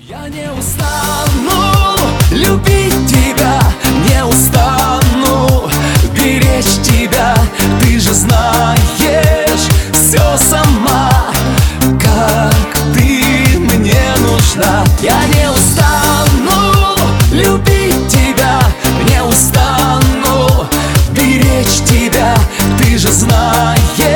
Я не устану любить тебя, не устану беречь тебя. Ты же знаешь все сама, как ты мне нужна. Я не устану любить тебя, не устану беречь тебя. Ты же знаешь